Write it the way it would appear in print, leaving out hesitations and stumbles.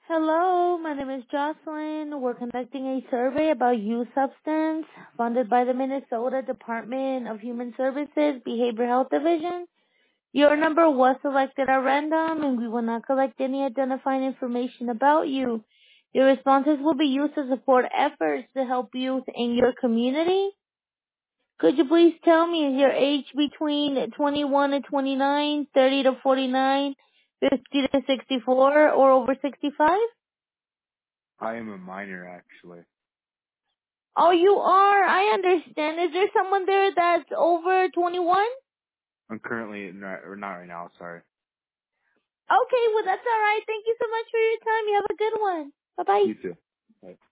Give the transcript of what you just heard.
Hello, my name is Jocelyn. We're conducting a survey about youth substance funded by the Minnesota Department of Human Services Behavioral Health Division. Your number was selected at random and we will not collect any identifying information about you. Your responses will be used to support efforts to help youth in your community. Could you please tell me, is your age between 21 to 29, 30 to 49, 50 to 64, or over 65? I am a minor, actually. Oh, you are. I understand. Is there someone there that's over 21? I'm currently not right now. Sorry. Okay, well, that's all right. Thank you so much for your time. You have a good one. Bye-bye. You too. Bye.